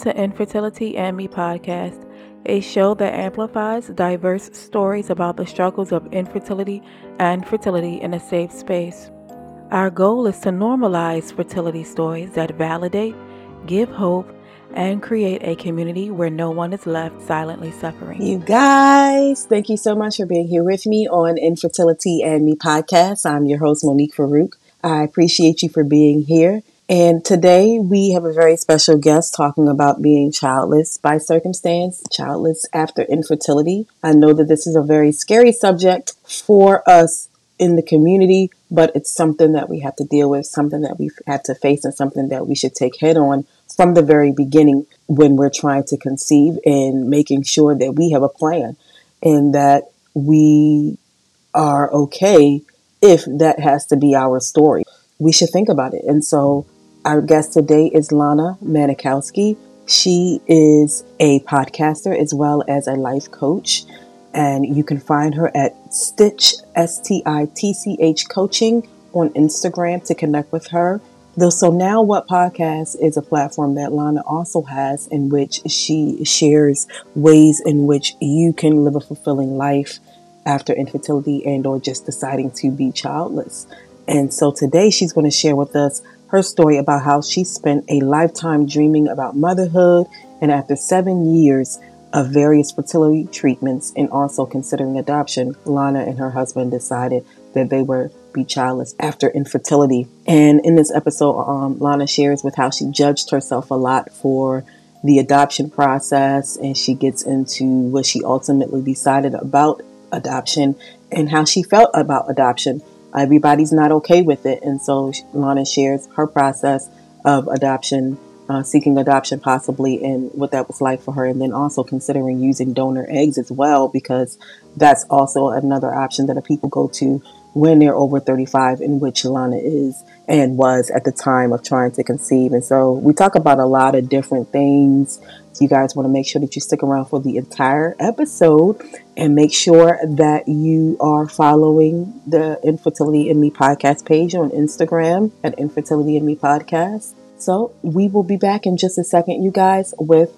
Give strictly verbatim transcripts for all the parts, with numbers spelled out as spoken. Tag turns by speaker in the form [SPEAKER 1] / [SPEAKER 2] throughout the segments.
[SPEAKER 1] to Infertility and Me podcast, a show that amplifies diverse stories about the struggles of infertility and fertility in a safe space. Our goal is to normalize fertility stories that validate, give hope, and create a community where no one is left silently suffering.
[SPEAKER 2] You guys, thank you so much for being here with me on Infertility and Me podcast. I'm your host, Monique Farouk. I appreciate you for being here. And today we have a very special guest talking about being childless by circumstance, childless after infertility. I know that this is a very scary subject for us in the community, but it's something that we have to deal with, something that we've had to face, and something that we should take head on from the very beginning when we're trying to conceive and making sure that we have a plan and that we are okay if that has to be our story. We should think about it. And so our guest today is Lana Manikowski. She is a podcaster as well as a life coach. And you can find her at Stitch, S T I T C H Coaching on Instagram to connect with her. Though So Now What podcast is a platform that Lana also has in which she shares ways in which you can live a fulfilling life after infertility and or just deciding to be childless. And so today she's going to share with us her story about how she spent a lifetime dreaming about motherhood, and after seven years of various fertility treatments and also considering adoption, Lana and her husband decided that they were be childless after infertility. And in this episode, um, Lana shares with how she judged herself a lot for the adoption process, and she gets into what she ultimately decided about adoption and how she felt about adoption. Everybody's not okay with it, and so Lana shares her process of adoption, uh, seeking adoption possibly, and what that was like for her, and then also considering using donor eggs as well, because that's also another option that people go to when they're over thirty-five, in which Lana is and was at the time of trying to conceive. And so we talk about a lot of different things. So you guys want to make sure that you stick around for the entire episode and make sure that you are following the Infertility and Me podcast page on Instagram at Infertility and Me podcast. So we will be back in just a second, you guys, with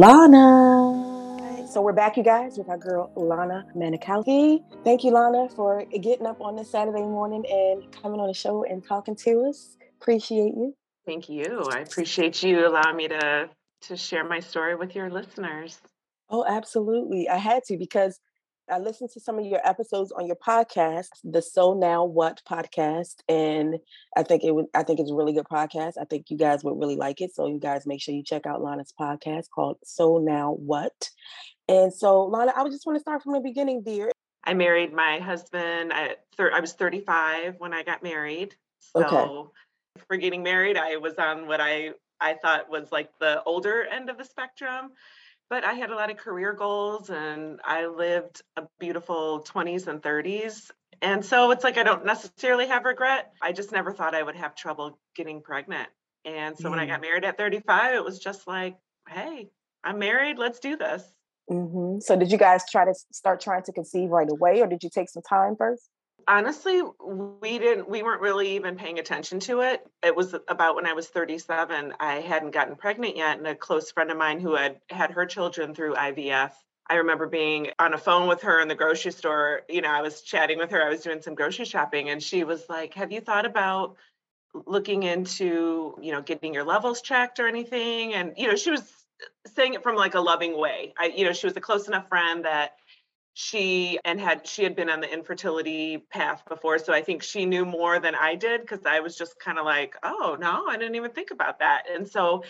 [SPEAKER 2] Lana. So we're back, you guys, with our girl, Lana Manikowski. Thank you, Lana, for getting up on this Saturday morning and coming on the show and talking to us. Appreciate you.
[SPEAKER 3] Thank you. I appreciate you allowing me to, to share my story with your listeners.
[SPEAKER 2] Oh, absolutely. I had to, because I listened to some of your episodes on your podcast, the So Now What podcast, and I think it would. I think it's a really good podcast. I think you guys would really like it. So you guys make sure you check out Lana's podcast called So Now What. And so, Lana, I just want to start from the beginning, dear.
[SPEAKER 3] I married my husband at thir- I was thirty-five when I got married. So okay. For getting married, I was on what I I thought was like the older end of the spectrum. But I had a lot of career goals, and I lived a beautiful twenties and thirties. And so it's like I don't necessarily have regret. I just never thought I would have trouble getting pregnant. And so mm. when I got married at thirty-five, it was just like, hey, I'm married. Let's do this.
[SPEAKER 2] Mm-hmm. So did you guys try to start trying to conceive right away, or did you take some time first?
[SPEAKER 3] Honestly, we didn't, we weren't really even paying attention to it. It was about when I was thirty-seven, I hadn't gotten pregnant yet. And a close friend of mine who had had her children through I V F, I remember being on a phone with her in the grocery store. You know, I was chatting with her. I was doing some grocery shopping, and she was like, have you thought about looking into, you know, getting your levels checked or anything? And, you know, she was saying it from like a loving way. I, you know, she was a close enough friend that she and had she had been on the infertility path before, so I think she knew more than I did, because I was just kind of like, oh no, I didn't even think about that. And so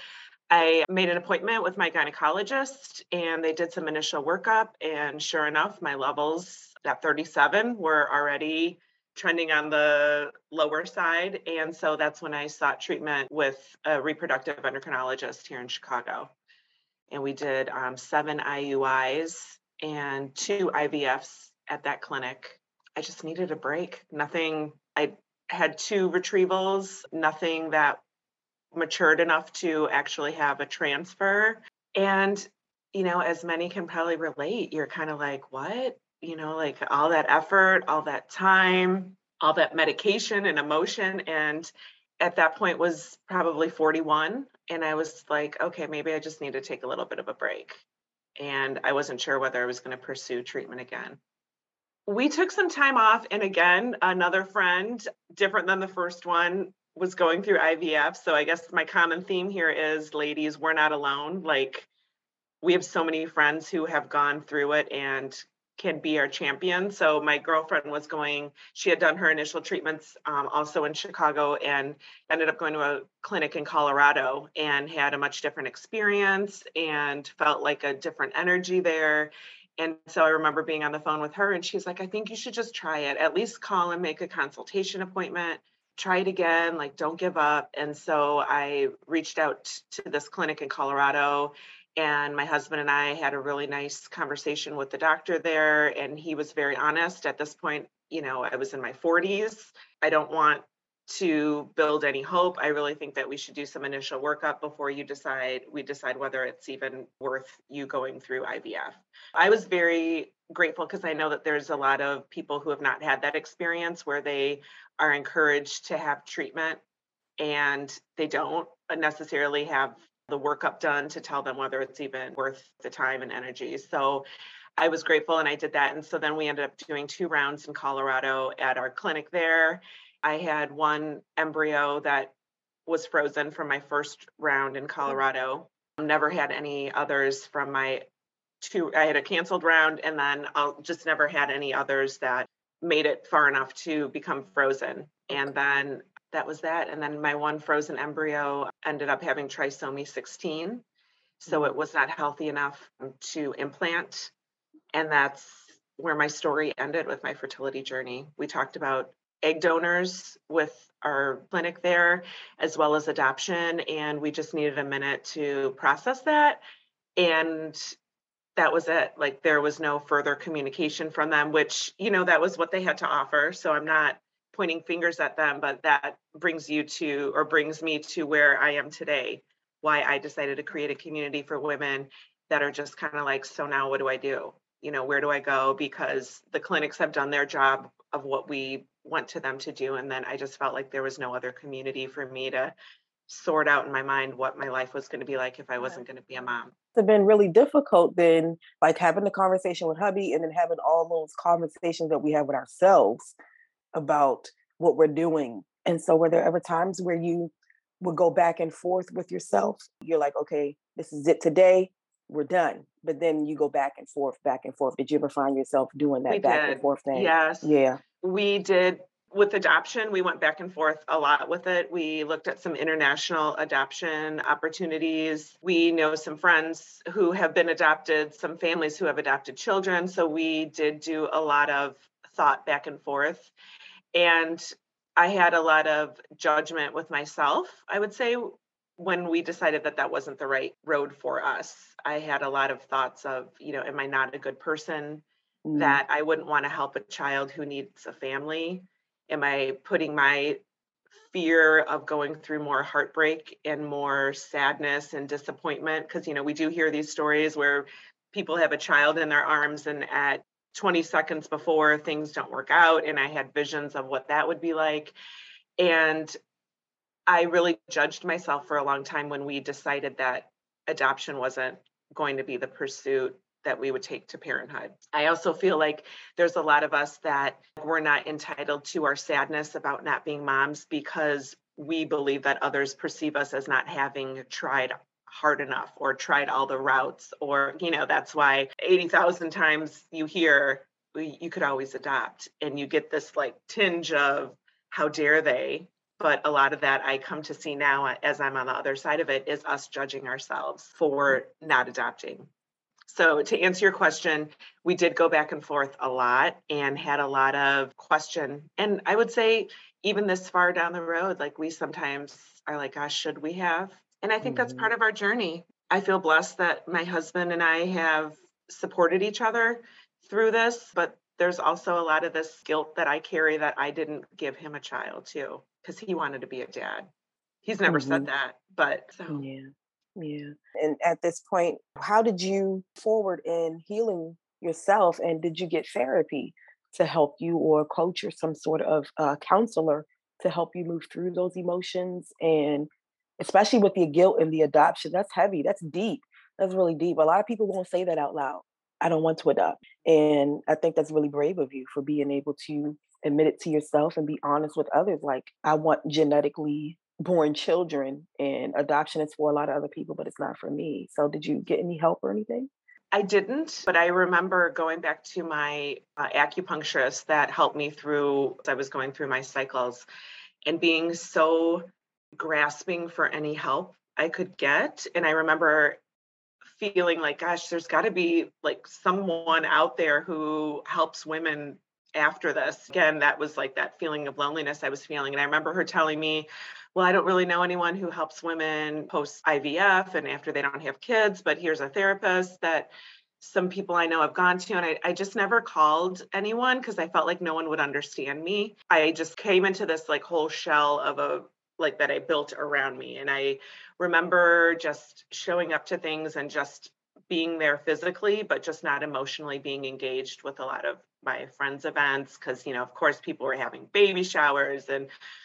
[SPEAKER 3] I made an appointment with my gynecologist, and they did some initial workup, and sure enough, my levels at thirty-seven were already trending on the lower side. And so that's when I sought treatment with a reproductive endocrinologist here in Chicago. And we did um, seven I U Is and two I V Fs at that clinic. I just needed a break. Nothing, I had two retrievals, nothing that matured enough to actually have a transfer. And, you know, as many can probably relate, you're kind of like, what? You know, like all that effort, all that time, all that medication and emotion. And at that point was probably forty-one. And I was like, okay, maybe I just need to take a little bit of a break. And I wasn't sure whether I was going to pursue treatment again. We took some time off. And again, another friend, different than the first one, was going through I V F. So I guess my common theme here is, ladies, we're not alone. Like, we have so many friends who have gone through it and can be our champion. So my girlfriend was going, she had done her initial treatments um, also in Chicago, and ended up going to a clinic in Colorado and had a much different experience and felt like a different energy there. And so I remember being on the phone with her, and she's like, I think you should just try it. At least call and make a consultation appointment. Try it again, like, don't give up. And so I reached out to this clinic in Colorado, and my husband and I had a really nice conversation with the doctor there. And he was very honest. At this point, you know, I was in my forties. I don't want to build any hope. I really think that we should do some initial workup before you decide, we decide whether it's even worth you going through I V F. I was very grateful because I know that there's a lot of people who have not had that experience where they are encouraged to have treatment and they don't necessarily have the workup done to tell them whether it's even worth the time and energy. So I was grateful and I did that. And so then we ended up doing two rounds in Colorado at our clinic there. I had one embryo that was frozen from my first round in Colorado. Never had any others from my two, I had a canceled round, and then I'll just never had any others that made it far enough to become frozen. And then that was that. And then my one frozen embryo ended up having trisomy sixteen. So it was not healthy enough to implant. And that's where my story ended with my fertility journey. We talked about egg donors with our clinic there, as well as adoption. And we just needed a minute to process that. And that was it. Like, there was no further communication from them, which, you know, that was what they had to offer. So I'm not pointing fingers at them, but that brings you to, or brings me to where I am today, why I decided to create a community for women that are just kind of like, so now what do I do? You know, where do I go? Because the clinics have done their job of what we want to them to do. And then I just felt like there was no other community for me to sort out in my mind what my life was going to be like if I wasn't going to be a mom.
[SPEAKER 2] It's been really difficult then, like having the conversation with hubby and then having all those conversations that we have with ourselves about what we're doing. And so were there ever times where you would go back and forth with yourself? You're like, okay, this is it today, we're done. But then you go back and forth, back and forth. Did you ever find yourself doing that
[SPEAKER 3] We
[SPEAKER 2] back
[SPEAKER 3] did.
[SPEAKER 2] and forth thing?
[SPEAKER 3] Yes.
[SPEAKER 2] Yeah.
[SPEAKER 3] We did. With adoption, we went back and forth a lot with it. We looked at some international adoption opportunities. We know some friends who have been adopted, some families who have adopted children. So we did do a lot of thought back and forth. And I had a lot of judgment with myself, I would say, when we decided that that wasn't the right road for us. I had a lot of thoughts of, you know, am I not a good person?
[SPEAKER 2] Mm.
[SPEAKER 3] That I wouldn't want to help a child who needs a family? Am I putting my fear of going through more heartbreak and more sadness and disappointment? Because, you know, we do hear these stories where people have a child in their arms and at twenty seconds before things don't work out. And I had visions of what that would be like. And I really judged myself for a long time when we decided that adoption wasn't going to be the pursuit that we would take to parenthood. I also feel like there's a lot of us that we're not entitled to our sadness about not being moms because we believe that others perceive us as not having tried hard enough or tried all the routes, or, you know, that's why eighty thousand times you hear you could always adopt, and you get this like tinge of how dare they. But a lot of that I come to see now as I'm on the other side of it is us judging ourselves for not adopting. So to answer your question, we did go back and forth a lot and had a lot of question. And I would say even this far down the road, like we sometimes are like, gosh, should we have? And I think that's part of our journey. I feel blessed that my husband and I have supported each other through this, but there's also a lot of this guilt that I carry that I didn't give him a child too, because he wanted to be a dad. He's never
[SPEAKER 2] Mhm.
[SPEAKER 3] said that, but so.
[SPEAKER 2] Yeah. Yeah. And at this point, how did you forward in healing yourself? And did you get therapy to help you, or a coach or some sort of uh, counselor to help you move through those emotions and especially with the guilt and the adoption. That's heavy. That's deep. That's really deep. A lot of people won't say that out loud. I don't want to adopt. And I think that's really brave of you for being able to admit it to yourself and be honest with others. Like, I want genetically born children, and adoption is for a lot of other people, but it's not for me. So did you get any help or anything?
[SPEAKER 3] I didn't, but I remember going back to my uh, acupuncturist that helped me through, I was going through my cycles, and being so grasping for any help I could get. And I remember feeling like, gosh, there's got to be like someone out there who helps women after this. Again, that was like that feeling of loneliness I was feeling. And I remember her telling me, well, I don't really know anyone who helps women post I V F and after they don't have kids, but here's a therapist that some people I know have gone to. And I, I just never called anyone because I felt like no one would understand me. I just came into this like whole shell of a like that I built around me. And I remember just showing up to things and just being there physically, but just not emotionally being engaged with a lot of my friends' events. Cause, you know, of course, people were having baby showers and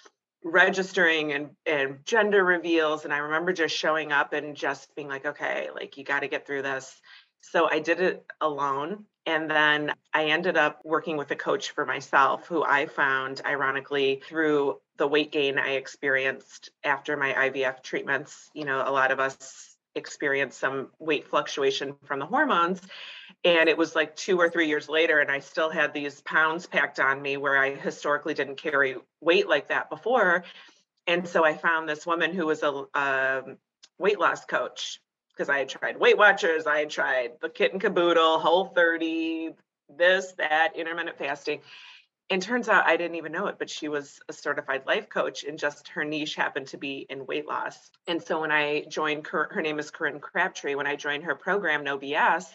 [SPEAKER 3] registering and, and gender reveals. And I remember just showing up and just being like, okay, like you got to get through this. So I did it alone. And then I ended up working with a coach for myself who I found, ironically, through the weight gain I experienced after my I V F treatments. You know, a lot of us experience some weight fluctuation from the hormones. And it was like two or three years later, and I still had these pounds packed on me where I historically didn't carry weight like that before. And so I found this woman who was a, a weight loss coach, because I had tried Weight Watchers, I had tried the kit and caboodle, Whole thirty, this, that, intermittent fasting. And turns out I didn't even know it, but she was a certified life coach, and just her niche happened to be in weight loss. And so when I joined, her name is Corinne Crabtree, when I joined her program, No B S,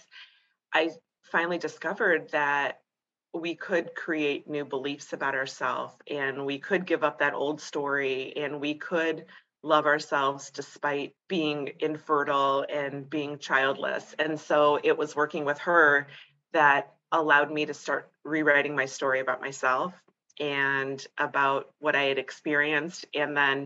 [SPEAKER 3] I finally discovered that we could create new beliefs about ourselves, and we could give up that old story, and we could love ourselves despite being infertile and being childless. And so it was working with her that allowed me to start rewriting my story about myself and about what I had experienced, and then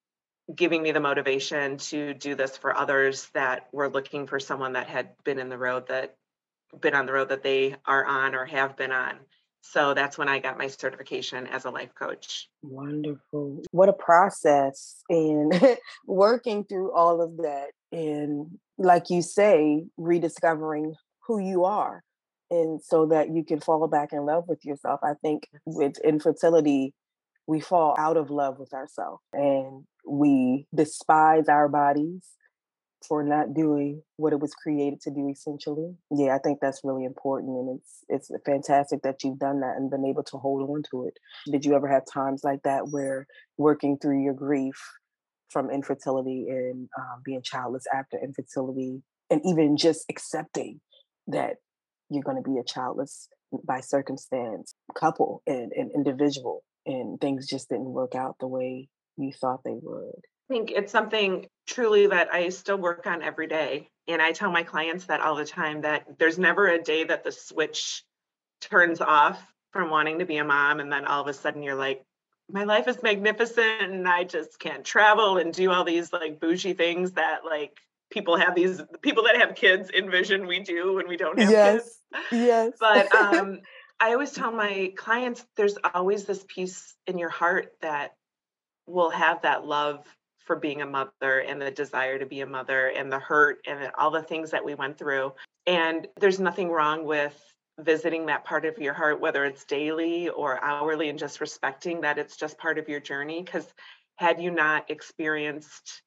[SPEAKER 3] giving me the motivation to do this for others that were looking for someone that had been in the road that been on the road that they are on or have been on. So that's when I got my certification as a life coach.
[SPEAKER 2] Wonderful. What a process in working through all of that. And like you say, rediscovering who you are. And so that you can fall back in love with yourself. I think with infertility, we fall out of love with ourselves and we despise our bodies for not doing what it was created to do, essentially. Yeah, I think that's really important. And it's it's fantastic that you've done that and been able to hold on to it. Did you ever have times like that where working through your grief from infertility and um, being childless after infertility, and even just accepting that you're going to be a childless by circumstance couple and, and individual, and things just didn't work out the way you thought they would?
[SPEAKER 3] I think it's something truly that I still work on every day. And I tell my clients that all the time, that there's never a day that the switch turns off from wanting to be a mom. And then all of a sudden you're like, my life is magnificent and I just can't travel and do all these like bougie things that like people have these people that have kids envision we do when we don't have
[SPEAKER 2] Yes.
[SPEAKER 3] kids.
[SPEAKER 2] Yes.
[SPEAKER 3] But um, I always tell my clients, there's always this piece in your heart that will have that love for being a mother and the desire to be a mother and the hurt and all the things that we went through. And there's nothing wrong with visiting that part of your heart, whether it's daily or hourly, and just respecting that it's just part of your journey. Because had you not experienced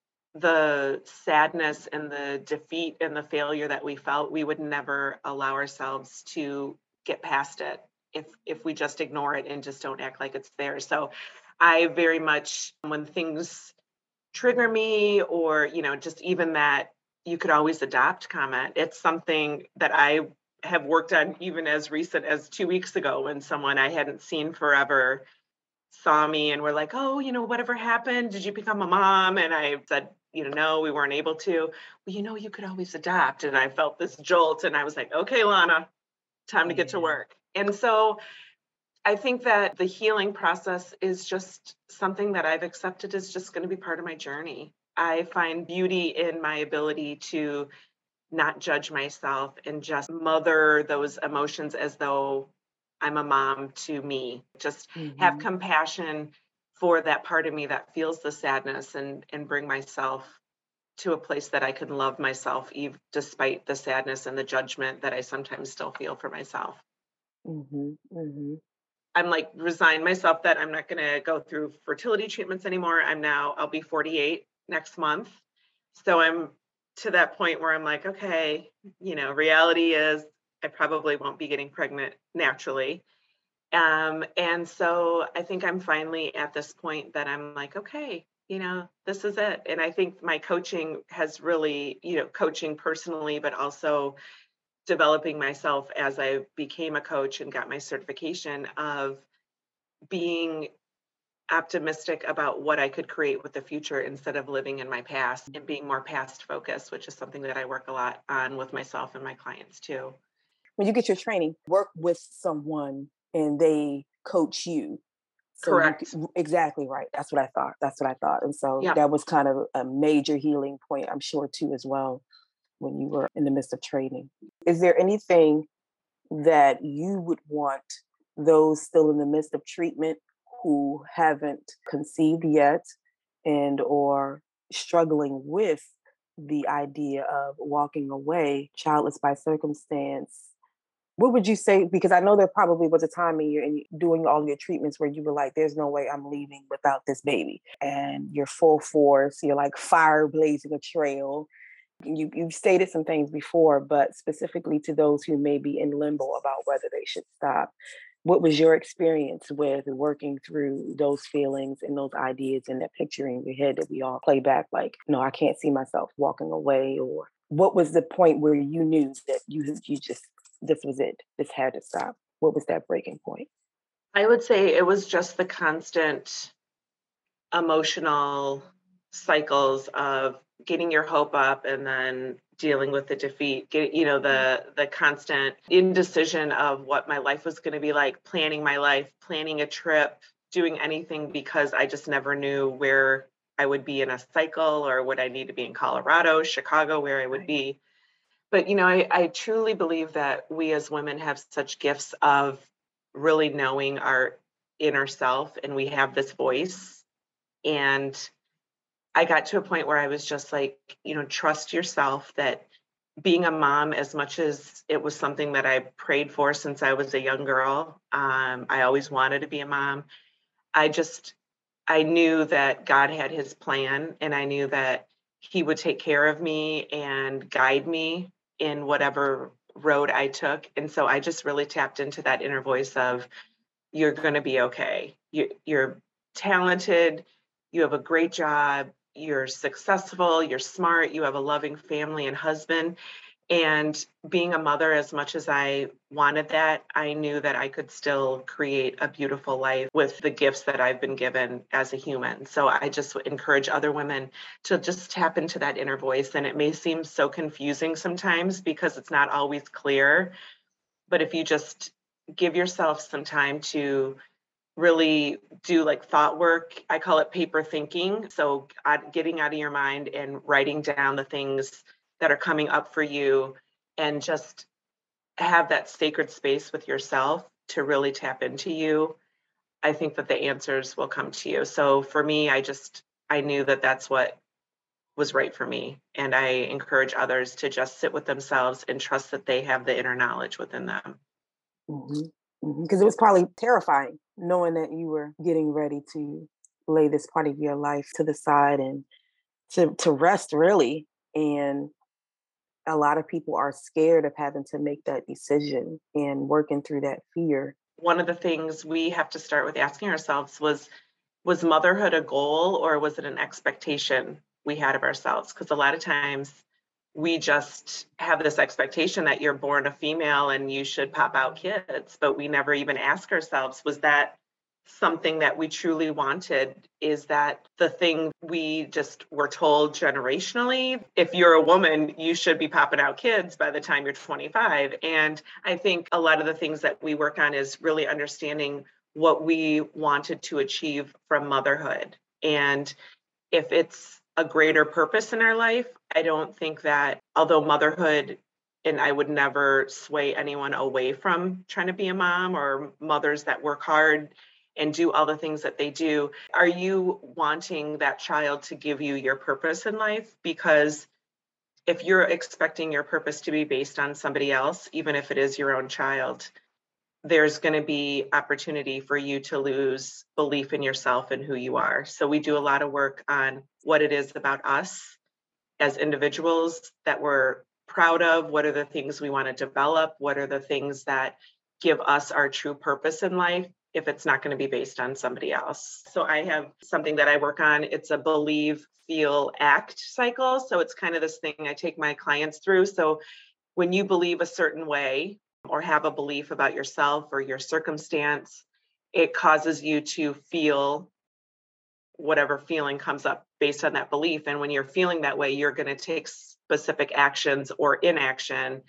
[SPEAKER 3] the sadness and the defeat and the failure that we felt, we would never allow ourselves to get past it if if we just ignore it and just don't act like it's there. So I very much, when things trigger me, or, you know, just even that you could always adopt comment, it's something that I have worked on even as recent as two weeks ago, when someone I hadn't seen forever saw me and were like, oh, you know, whatever happened? Did you become a mom? And I said, you know, no, we weren't able to. Well, you know, you could always adopt. And I felt this jolt and I was like, okay, Lana, time to get to work. And so I think that the healing process is just something that I've accepted is just going to be part of my journey. I find beauty in my ability to not judge myself and just mother those emotions as though I'm a mom to me. Just have
[SPEAKER 2] Mm-hmm.
[SPEAKER 3] compassion for that part of me that feels the sadness and and bring myself to a place that I can love myself even despite the sadness and the judgment that I sometimes still feel for myself.
[SPEAKER 2] Mm-hmm. Mm-hmm.
[SPEAKER 3] I'm like resigned myself that I'm not going to go through fertility treatments anymore. I'm now I'll be forty-eight next month. So I'm to that point where I'm like, okay, you know, reality is I probably won't be getting pregnant naturally. Um, and so I think I'm finally at this point that I'm like, okay, you know, this is it. And I think my coaching has really, you know, coaching personally, but also developing myself as I became a coach and got my certification of being optimistic about what I could create with the future instead of living in my past and being more past focused, which is something that I work a lot on with myself and my clients too.
[SPEAKER 2] When you get your training, work with someone and they coach you. So you
[SPEAKER 3] Correct.
[SPEAKER 2] could, exactly right. That's what I thought. That's what I thought. And so
[SPEAKER 3] Yeah.
[SPEAKER 2] that was kind of a major healing point, I'm sure, too, as well, when you were in the midst of training. Is there anything that you would want those still in the midst of treatment who haven't conceived yet and or struggling with the idea of walking away childless by circumstance? What would you say? Because I know there probably was a time in your in doing all your treatments where you were like, "There's no way I'm leaving without this baby," and you're full force. You're like fire blazing a trail. You you've stated some things before, but specifically to those who may be in limbo about whether they should stop. What was your experience with working through those feelings and those ideas and that picture in your head that we all play back like, no, I can't see myself walking away? Or what was the point where you knew that you you just this was it, this had to stop? What was that breaking point?
[SPEAKER 3] I would say it was just the constant emotional cycles of getting your hope up and then dealing with the defeat, get, you know, the the constant indecision of what my life was going to be like, planning my life, planning a trip, doing anything because I just never knew where I would be in a cycle or would I need to be in Colorado, Chicago, where I would
[SPEAKER 2] Right.
[SPEAKER 3] be. But, you know, I, I truly believe that we as women have such gifts of really knowing our inner self and we have this voice. And I got to a point where I was just like, you know, trust yourself that being a mom, as much as it was something that I prayed for since I was a young girl, um, I always wanted to be a mom. I just, I knew that God had his plan and I knew that he would take care of me and guide me in whatever road I took. And so I just really tapped into that inner voice of, you're going to be okay. You, you're talented. You have a great job. You're successful. You're smart. You have a loving family and husband. And being a mother, as much as I wanted that, I knew that I could still create a beautiful life with the gifts that I've been given as a human. So I just would encourage other women to just tap into that inner voice. And it may seem so confusing sometimes because it's not always clear. But if you just give yourself some time to really do like thought work, I call it paper thinking. So uh, getting out of your mind and writing down the things that are coming up for you and just have that sacred space with yourself to really tap into you. I think that the answers will come to you. So for me, I just, I knew that that's what was right for me. And I encourage others to just sit with themselves and trust that they have the inner knowledge within them.
[SPEAKER 2] Because mm-hmm. it was probably terrifying knowing that you were getting ready to lay this part of your life to the side and to, to rest, really. And a lot of people are scared of having to make that decision and working through that fear.
[SPEAKER 3] One of the things we have to start with asking ourselves was, was motherhood a goal or was it an expectation we had of ourselves? Because a lot of times we just have this expectation that you're born a female and you should pop out kids, but we never even ask ourselves, was that something that we truly wanted is that the thing we just were told generationally, if you're a woman, you should be popping out kids by the time you're twenty-five. And I think a lot of the things that we work on is really understanding what we wanted to achieve from motherhood. And if it's a greater purpose in our life, I don't think that, although motherhood, and I would never sway anyone away from trying to be a mom or mothers that work hard and do all the things that they do. Are you wanting that child to give you your purpose in life? Because if you're expecting your purpose to be based on somebody else, even if it is your own child, there's going to be opportunity for you to lose belief in yourself and who you are. So we do a lot of work on what it is about us as individuals that we're proud of. What are the things we want to develop? What are the things that give us our true purpose in life if it's not going to be based on somebody else? So I have something that I work on. It's a believe, feel, act cycle. So it's kind of this thing I take my clients through. So when you believe a certain way or have a belief about yourself or your circumstance, it causes you to feel whatever feeling comes up based on that belief. And when you're feeling that way, you're going to take specific actions or inaction,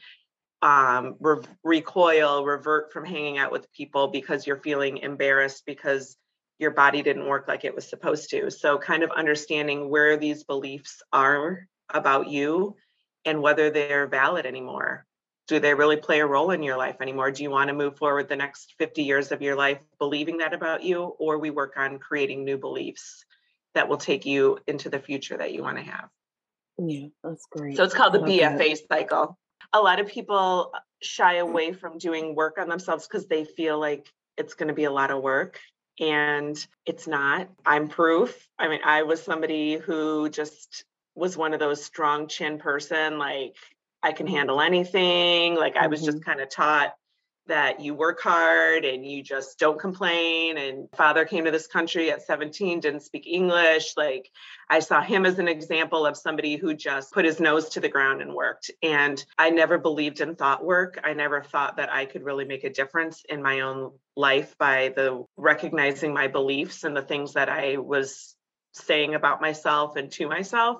[SPEAKER 3] um, re- recoil, revert from hanging out with people because you're feeling embarrassed because your body didn't work like it was supposed to. So kind of understanding where these beliefs are about you and whether they're valid anymore. Do they really play a role in your life anymore? Do you want to move forward the next fifty years of your life believing that about you? Or we work on creating new beliefs that will take you into the future that you want to have.
[SPEAKER 2] Yeah, that's great.
[SPEAKER 3] So it's called
[SPEAKER 2] I
[SPEAKER 3] the
[SPEAKER 2] love
[SPEAKER 3] B F A
[SPEAKER 2] that.
[SPEAKER 3] cycle. A lot of people shy away from doing work on themselves because they feel like it's going to be a lot of work. And it's not. I'm proof. I mean, I was somebody who just was one of those strong chin person, like I can handle anything. Like I was
[SPEAKER 2] Mhm.
[SPEAKER 3] just kind of taught that you work hard and you just don't complain. And father came to this country at seventeen, didn't speak English. Like I saw him as an example of somebody who just put his nose to the ground and worked. And I never believed in thought work. I never thought that I could really make a difference in my own life by the recognizing my beliefs and the things that I was saying about myself and to myself.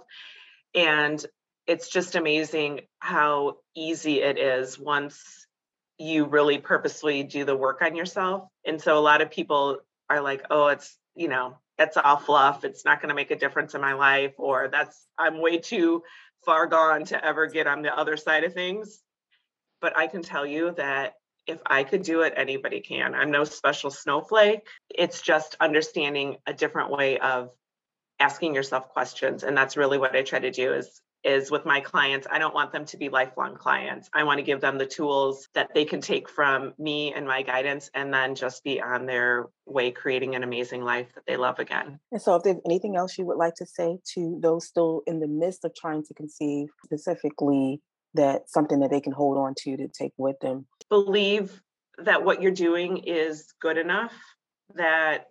[SPEAKER 3] And it's just amazing how easy it is once you really purposely do the work on yourself. And so a lot of people are like, oh, it's, you know, that's all fluff. It's not going to make a difference in my life, or that's, I'm way too far gone to ever get on the other side of things. But I can tell you that if I could do it, anybody can. I'm no special snowflake. It's just understanding a different way of asking yourself questions. And that's really what I try to do is is with my clients. I don't want them to be lifelong clients. I want to give them the tools that they can take from me and my guidance and then just be on their way creating an amazing life that they love again.
[SPEAKER 2] And so if there's anything else you would like to say to those still in the midst of trying to conceive, specifically that something that they can hold on to to take with them.
[SPEAKER 3] Believe that what you're doing is good enough, that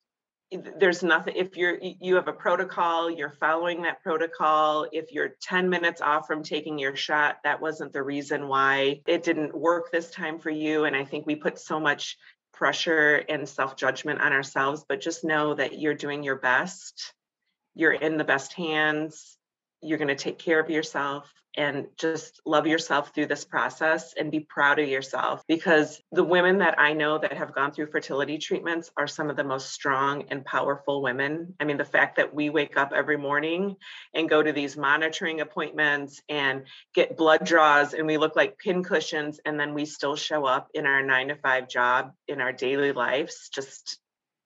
[SPEAKER 3] there's nothing, if you're you have a protocol, you're following that protocol. If you're ten minutes off from taking your shot, that wasn't the reason why it didn't work this time for you. And I think we put so much pressure and self-judgment on ourselves, but just know that you're doing your best. You're in the best hands. You're going to take care of yourself and just love yourself through this process and be proud of yourself, because the women that I know that have gone through fertility treatments are some of the most strong and powerful women. I mean, the fact that we wake up every morning and go to these monitoring appointments and get blood draws and we look like pin cushions, and then we still show up in our nine to five job in our daily lives, just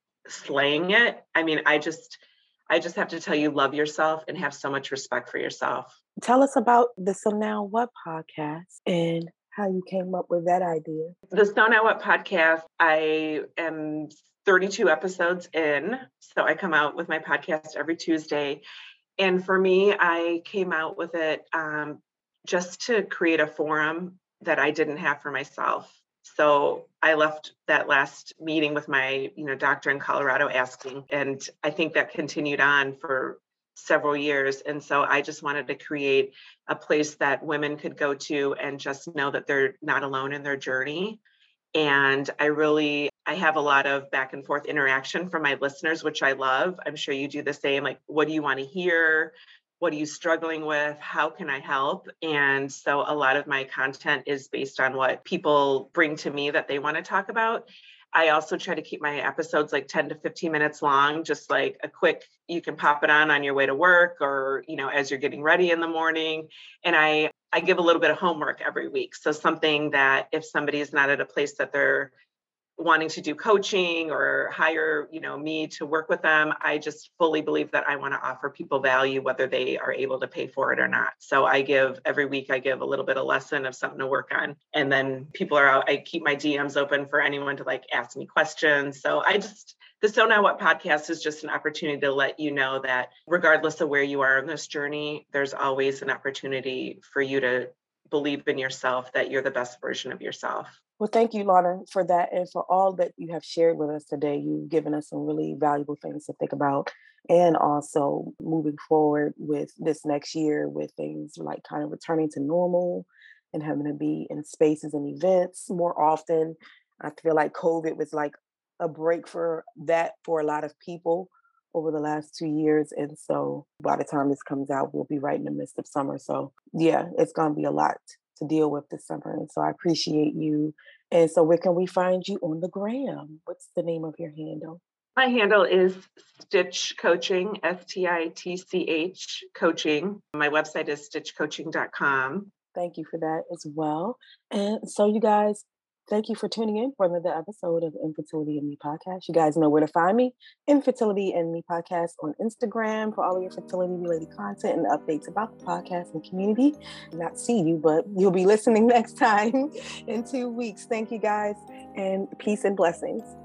[SPEAKER 3] slaying it. I mean, I just, I just have to tell you, love yourself and have so much respect for yourself.
[SPEAKER 2] Tell us about the So Now What podcast and how you came up with that idea.
[SPEAKER 3] The So Now What podcast, I am thirty-two episodes in. So I come out with my podcast every Tuesday. And for me, I came out with it um, just to create a forum that I didn't have for myself. So I left that last meeting with my, you know, doctor in Colorado asking, and I think that continued on for several years. And so I just wanted to create a place that women could go to and just know that they're not alone in their journey. And I really, I have a lot of back and forth interaction from my listeners, which I love. I'm sure you do the same. Like, what do you want to hear? What are you struggling with? How can I help? And so a lot of my content is based on what people bring to me that they want to talk about. I also try to keep my episodes like ten to fifteen minutes long, just like a quick, you can pop it on on your way to work or, you know, as you're getting ready in the morning. And I, I give a little bit of homework every week. So something that if somebody is not at a place that they're wanting to do coaching or hire, you know, me to work with them, I just fully believe that I want to offer people value, whether they are able to pay for it or not. So I give every week, I give a little bit of lesson of something to work on. And then people are out, I keep my D Ms open for anyone to like ask me questions. So I just, the So Now What podcast is just an opportunity to let you know that regardless of where you are in this journey, there's always an opportunity for you to believe in yourself, that you're the best version of yourself.
[SPEAKER 2] Well, thank you, Lana, for that and for all that you have shared with us today. You've given us some really valuable things to think about, and also moving forward with this next year with things like kind of returning to normal and having to be in spaces and events more often. I feel like COVID was like a break for that for a lot of people over the last two years. And so by the time this comes out, we'll be right in the midst of summer. So yeah, it's going to be a lot to deal with this summer. And so I appreciate you. And so where can we find you on the gram? What's the name of your handle?
[SPEAKER 3] My handle is Stitch Coaching, S T I T C H Coaching. My website is stitch coaching dot com.
[SPEAKER 2] Thank you for that as well. And so you guys, thank you for tuning in for another episode of Infertility and Me Podcast. You guys know where to find me, Infertility and Me Podcast on Instagram for all of your fertility-related content and updates about the podcast and community. Not see you, but you'll be listening next time in two weeks. Thank you guys, and peace and blessings.